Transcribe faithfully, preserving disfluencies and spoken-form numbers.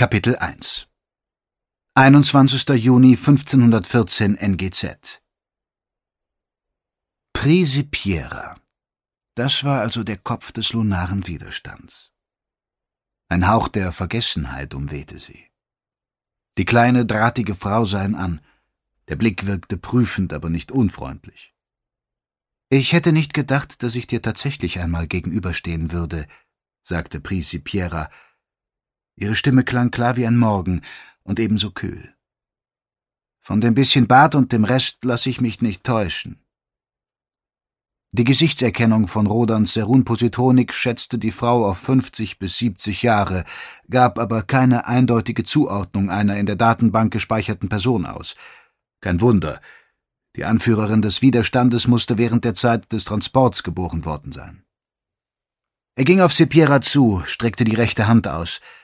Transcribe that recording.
Kapitel eins einundzwanzigster Juni fünfzehnhundertvierzehn N G Z. Prisipiera. Das war also der Kopf des lunaren Widerstands. Ein Hauch der Vergessenheit umwehte sie. Die kleine, drahtige Frau sah ihn an. Der Blick wirkte prüfend, aber nicht unfreundlich. »Ich hätte nicht gedacht, dass ich dir tatsächlich einmal gegenüberstehen würde«, sagte Prisipiera. Ihre Stimme klang klar wie ein Morgen und ebenso kühl. »Von dem bisschen Bart und dem Rest lasse ich mich nicht täuschen.« Die Gesichtserkennung von Rodans Serunpositonik schätzte die Frau auf fünfzig bis siebzig Jahre, gab aber keine eindeutige Zuordnung einer in der Datenbank gespeicherten Person aus. Kein Wunder, die Anführerin des Widerstandes musste während der Zeit des Transports geboren worden sein. Er ging auf Sepiera zu, streckte die rechte Hand aus.